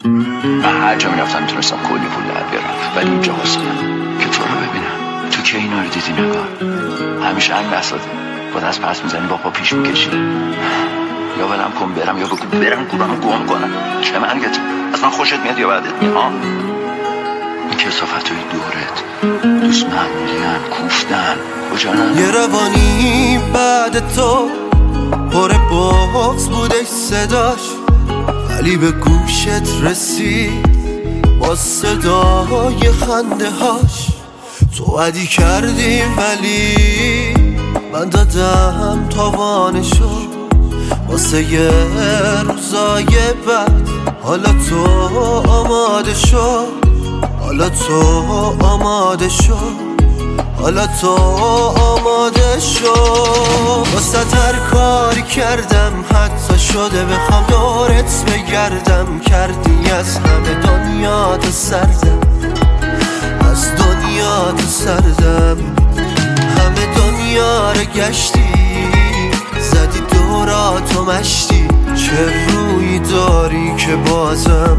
من هر جا میرفتم میتونستم کلی پول در بیارم، ولی اینجا واسمم که تو رو ببینم. تو که اینا رو دیدی نگار؟ همیشه همین بساطه، با دست پس میزنی با پا پیش میکشی. یا ولم کن برم یا بگو برم گورانو گم کنم. چه مرگت؟ از من خوشت میاد یا بعدت میاد؟ این کثافت های دورت دوست معمولیان کوفتن کجا نه؟ یه روانی بعد تو پر بغض بودش صداش، ولی به گوشت رسید با صدای خنده هاش. تو عدی کردی ولی من دادم تاوانشو واسه یه روزای بعد. حالا تو آماده شو، حالا تو آماده شو، حالا تو آماده شو. واسه هر کاری کردم حتی شده بخوام دورت بگردم. کردی از همه دنیا تو سردم، از دنیا تو سردم. همه دنیا رو گشتی، زدی دوراتو مشتی. چه روی داری که بازم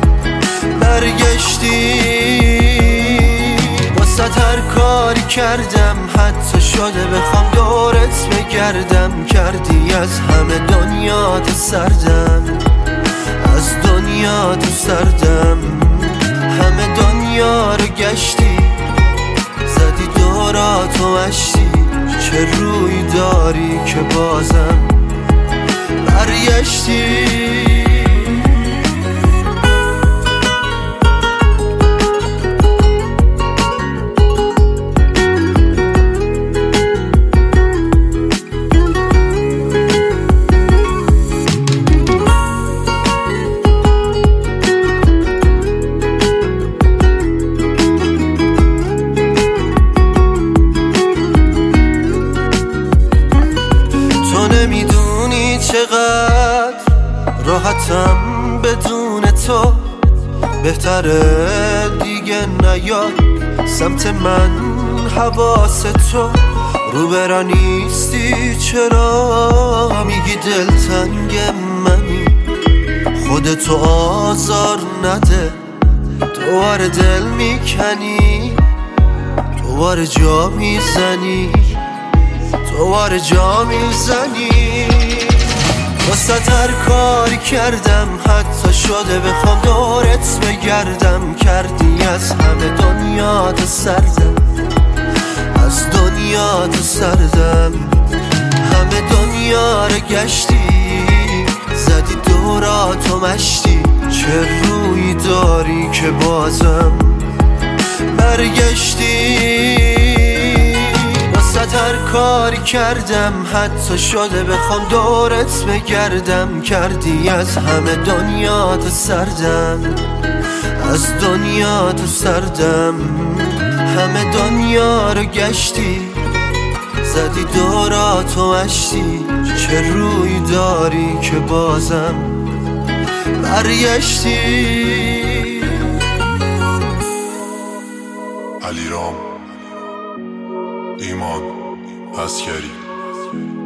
برگشتی؟ واسه هر کاری کردم حتی شده بخوام دورت بگردم. کردی از همه دنیا تو سردم، از دنیا تو سردم. همه دنیا رو گشتی، زدی دوراتو مشتی. چه روی داری که بازم برگشتی؟ نمیدونی چقدر راحتم بدون تو. بهتره دیگه نیا سمت من، حواس تو رو برا نیستی. چرا میگی دلتنگ منی؟ خودتو آزار نده، دوباره دل میکنی، دوباره جا میزنی، دوباره جا میزنی. واسه هر کاری کردم حتی شده بخوام دورت بگردم. کردی از همه دنیا تو سردم، از دنیا تو سردم. همه دنیا رو گشتی، زدی دوراتو مشتی. چه روی داری که بازم برگشتی؟ هر کاری کردم حتی شده بخوام دورت بگردم. کردی از همه دنیا تو سردم، از دنیا تو سردم. همه دنیا رو گشتی، زدی دوراتو مشتی. چه روی داری که بازم برگشتی؟ علیرام ایمان عسکری.